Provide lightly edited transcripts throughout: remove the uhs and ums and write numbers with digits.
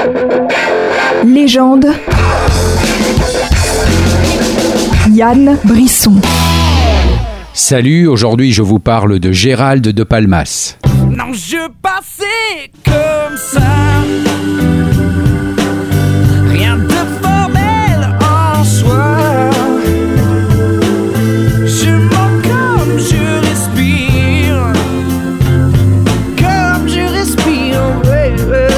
Légende. Yann Brisson. Salut, aujourd'hui je vous parle de Gérald de Palmas. Non, je passais comme ça. Rien de formel en soi. Je mens comme je respire. Comme je respire, ouais.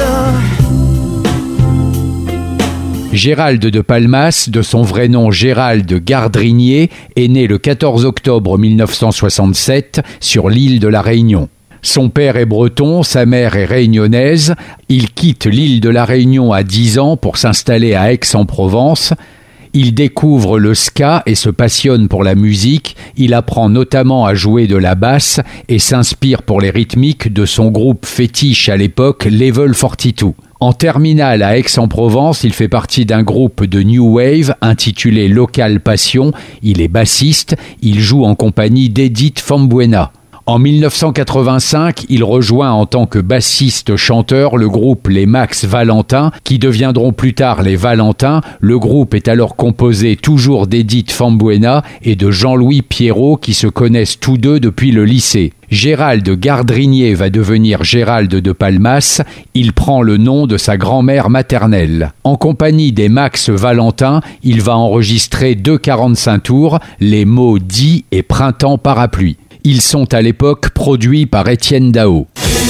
Gérald de Palmas, de son vrai nom Gérald Gardrinier, est né le 14 octobre 1967 sur l'île de la Réunion. Son père est breton, sa mère est réunionnaise. Il quitte l'île de la Réunion à 10 ans pour s'installer à Aix-en-Provence. Il découvre le ska et se passionne pour la musique. Il apprend notamment à jouer de la basse et s'inspire pour les rythmiques de son groupe fétiche à l'époque, Level 42. En terminale à Aix-en-Provence, il fait partie d'un groupe de New Wave intitulé Local Passion. Il est bassiste, il joue en compagnie d'Edith Fambuena. En 1985, il rejoint en tant que bassiste-chanteur le groupe Les Max Valentin, qui deviendront plus tard les Valentins. Le groupe est alors composé toujours d'Edith Fambuena et de Jean-Louis Pierrot, qui se connaissent tous deux depuis le lycée. Gérald Gardrinier va devenir Gérald de Palmas. Il prend le nom de sa grand-mère maternelle. En compagnie des Max Valentin, il va enregistrer 2 45 tours, Les mots dits et Printemps parapluie. Ils sont à l'époque produits par Étienne Dao.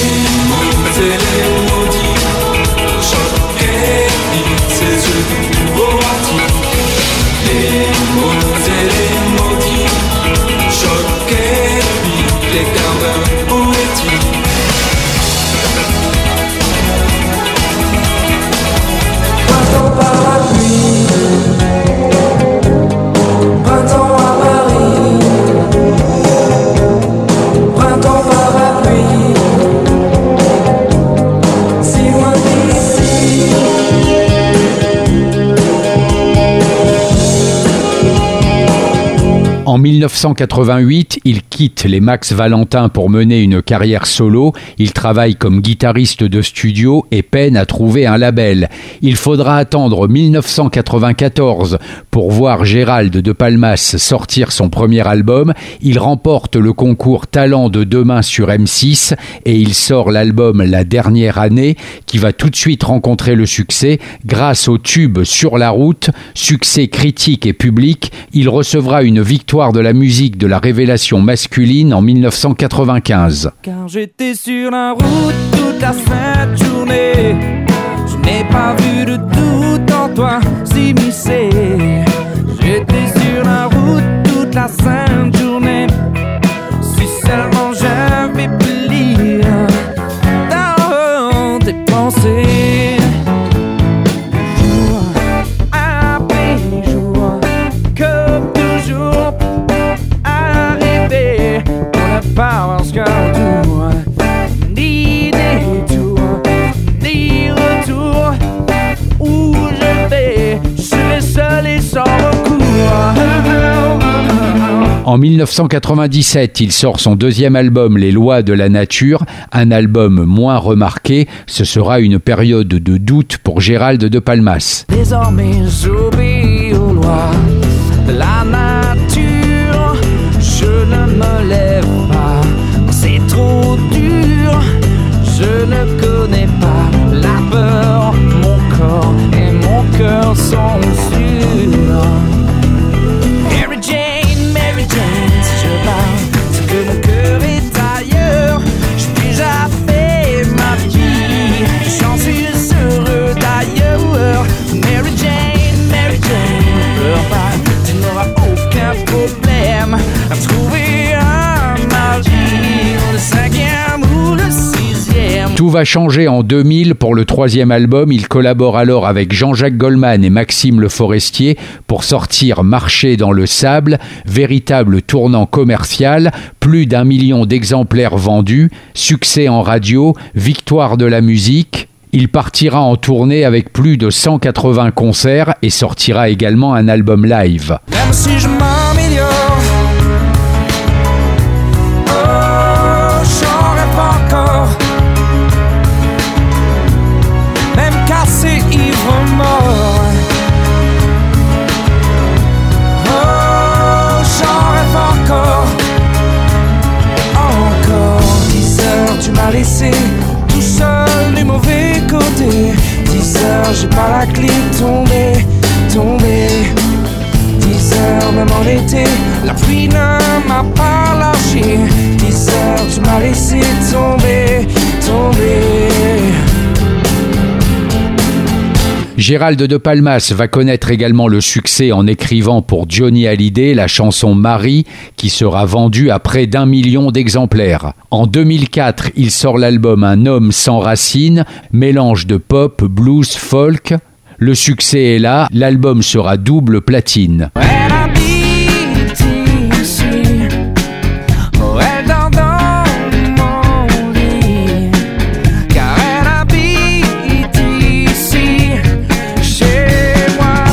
En 1988, il quitte les Max Valentin pour mener une carrière solo. Il travaille comme guitariste de studio et peine à trouver un label. Il faudra attendre 1994 pour voir Gérald de Palmas sortir son premier album. Il remporte le concours Talent de demain sur M6 et il sort l'album La dernière année qui va tout de suite rencontrer le succès grâce au tube Sur la route, succès critique et public. Il recevra une victoire de la musique de la révélation masculine en 1995. Car j'étais sur la route toute la sainte journée. Je n'ai pas vu de doute en toi s'immiscer. J'étais sur la route toute la sainte journée. Si seulement j'avais pu lire dans tes pensées. Parce qu'un tour, ni détour, ni retour, où je vais, je serai seul et sans recours. En 1997, il sort son deuxième album Les lois de la nature, un album moins remarqué. Ce sera une période de doute pour Gérald de Palmas. Désormais j'obéis aux lois de la nature, je ne me lève pas, c'est trop dur, je ne connais pas la peur, mon corps et mon cœur sont sûrs. Mary Jane, si je parle, c'est que mon cœur est ailleurs, j'ai déjà fait ma vie, j'en suis heureux d'ailleurs. Mary Jane, ne pleure pas, tu n'auras aucun problème à trouver un mari, le 5e ou le 6e. Tout va changer en 2000 pour le 3e album. Il collabore alors avec Jean-Jacques Goldman et Maxime Le Forestier pour sortir Marcher dans le sable, véritable tournant commercial, plus d'1 million d'exemplaires vendus, succès en radio, victoire de la musique. Il partira en tournée avec plus de 180 concerts et sortira également un album live. Même si je m'améliore, j'en rêve encore. Même cassé, remords. Oh, j'en rêve encore. 10 heures, tu m'as laissé tout seul du mauvais côté. 10 heures, j'ai pas la clé, tombé. 10 heures, même en été, la pluie ne m'a pas lâché. 10 heures, tu m'as laissé tomber. Gérald de Palmas va connaître également le succès en écrivant pour Johnny Hallyday la chanson Marie, qui sera vendue à près d'1 million d'exemplaires. En 2004, il sort l'album Un homme sans racines, mélange de pop, blues, folk. Le succès est là, l'album sera double platine. Elle habite ici, elle dort dans mon lit, car elle habite ici, chez moi.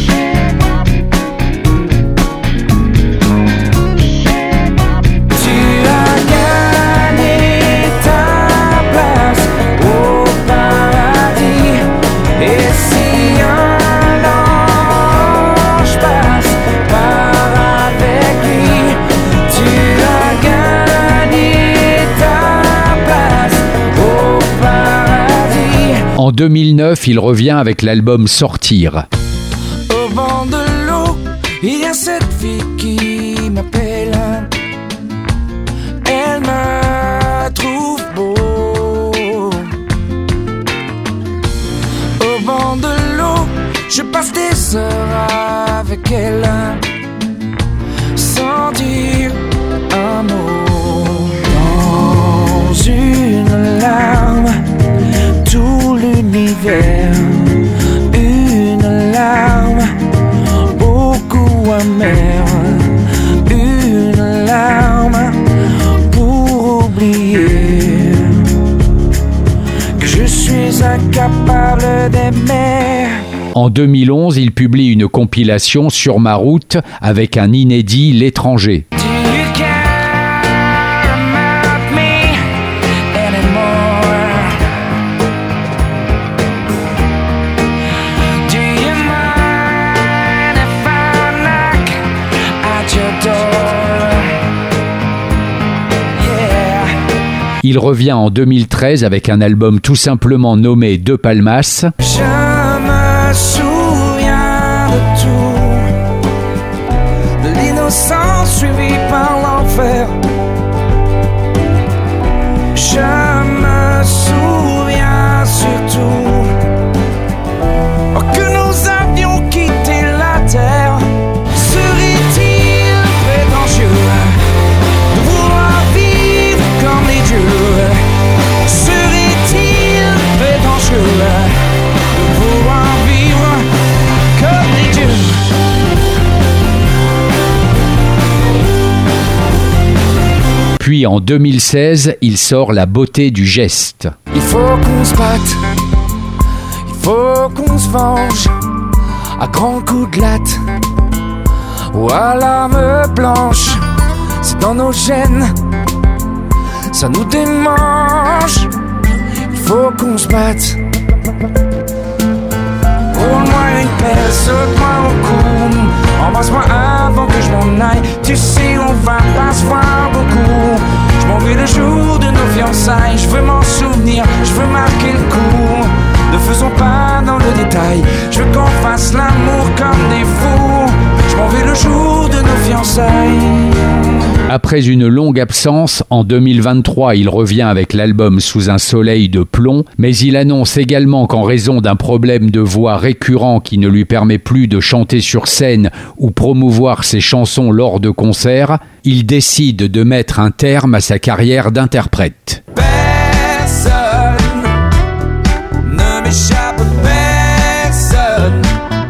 Tu as gagné ta place au paradis, et si en 2009, il revient avec l'album Sortir. au bord de l'eau, il y a cette fille qui m'appelle. Elle me trouve beau. Au bord de l'eau, je passe des heures avec elle, sans dire un mot. Dans une larme, tout l'univers, une larme, beaucoup amère, une larme pour oublier que je suis incapable d'aimer. En 2011, il publie une compilation Sur ma route avec un inédit L'étranger. Il revient en 2013 avec un album tout simplement nommé De Palmas. Je me souviens de tout, de l'innocence suivie par l'enfer. Je me souviens surtout que nous avions quitté la terre. Serait-il prétentieux de vouloir vivre comme les dieux? Serait-il prétentieux de vouloir vivre comme les dieux? Puis en 2016, il sort La beauté du geste. Il faut qu'on se batte, il faut qu'on se venge, à grands coups de latte ou à l'arme blanche. C'est dans nos gènes, ça nous démange. Il faut qu'on se batte. Roule-moi une pelle, saute-moi au cou, embrasse-moi avant que je m'en aille. Tu sais on va pas se voir beaucoup. Je m'en vais le jour de nos fiançailles. Je veux m'en souvenir, je veux marquer le coup. Ne faisons pas dans le détail, je veux qu'on fasse l'amour comme des fous. Je m'en vais le jour de nos fiançailles. Après une longue absence, en 2023, il revient avec l'album Sous un soleil de plomb, mais il annonce également qu'en raison d'un problème de voix récurrent qui ne lui permet plus de chanter sur scène ou promouvoir ses chansons lors de concerts, il décide de mettre un terme à sa carrière d'interprète. Personne ne m'échappe, personne.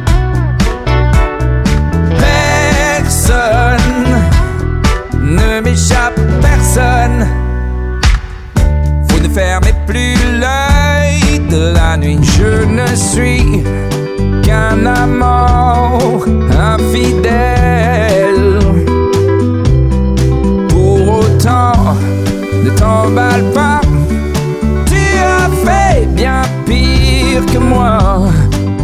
Ne m'échappe personne. Vous ne fermez plus l'œil de la nuit. Je ne suis qu'un amant infidèle. Pour autant, ne t'emballe pas. Tu as fait bien pire que moi.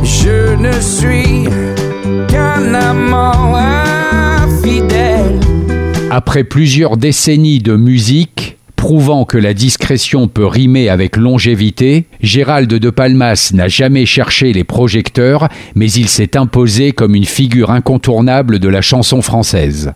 ne suis qu'un amant infidèle. Après plusieurs décennies de musique, prouvant que la discrétion peut rimer avec longévité, Gérald de Palmas n'a jamais cherché les projecteurs, mais il s'est imposé comme une figure incontournable de la chanson française.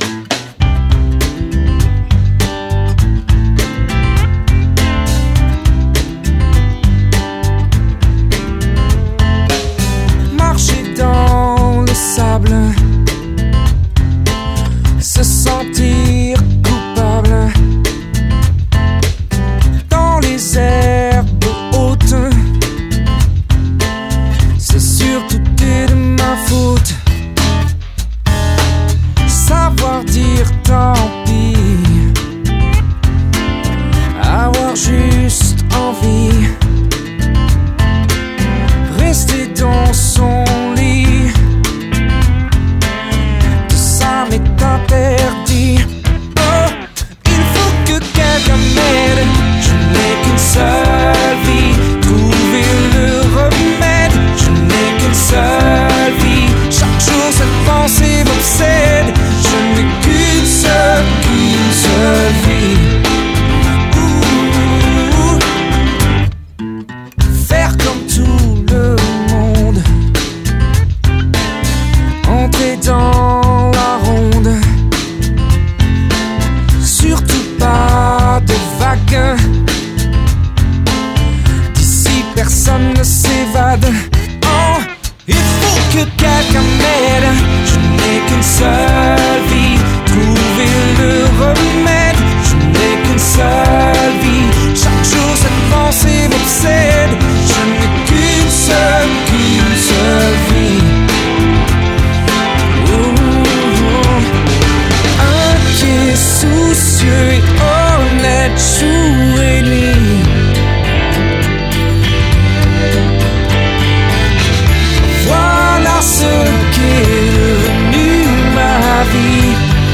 Marcher dans le sable, se sentir coupable dans les herbes hautes, c'est surtout de ma faute. Savoir dire tant pis, avoir juste envie, rester dans son lit, tout ça m'est interdit. Oh, il faut que quelqu'un m'aide, je n'ai qu'une seule vie, trouver le remède, je n'ai qu'une seule vie. Chaque jour cette pensée m'obsède, je n'ai qu'une seule vie. Faire comme tout le monde, entrer dans la ronde, surtout pas de vagues, d'ici personne ne s'évade. Oh, il faut que quelqu'un m'aide, je n'ai qu'une seule vie, trouver le remède, je n'ai qu'une seule vie. Chaque jour cette pensée m'obsède, je n'ai qu'une seule vie. Inquiet, soucieux et honnête, jour et nuit. Voilà ce qu'est devenu ma vie.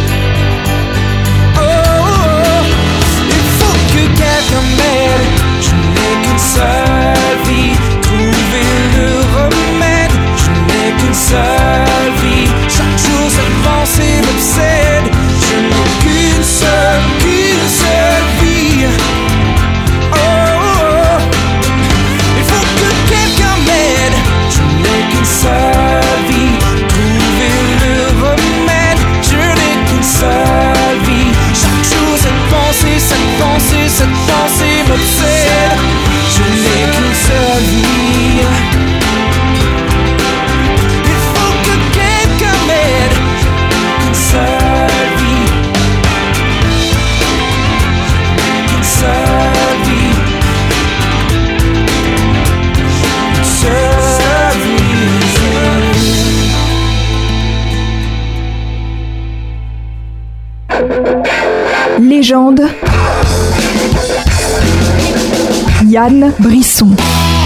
Oh, il faut que quelqu'un m'aide, je n'ai qu'une seule vie, trouver le remède, je n'ai qu'une seule vie. Chaque jour cette pensée m'obsède, je n'ai qu'une seule vie. Oh, il faut que quelqu'un m'aide, je n'ai qu'une seule vie, trouver le remède, je n'ai qu'une seule vie. Chaque jour cette pensée m'obsède, je n'ai qu'une seule vie. Il faut que quelqu'un m'aide, qu'une seule vie, qu'une seule vie, qu'une seule vie. Légende. Yann Brisson.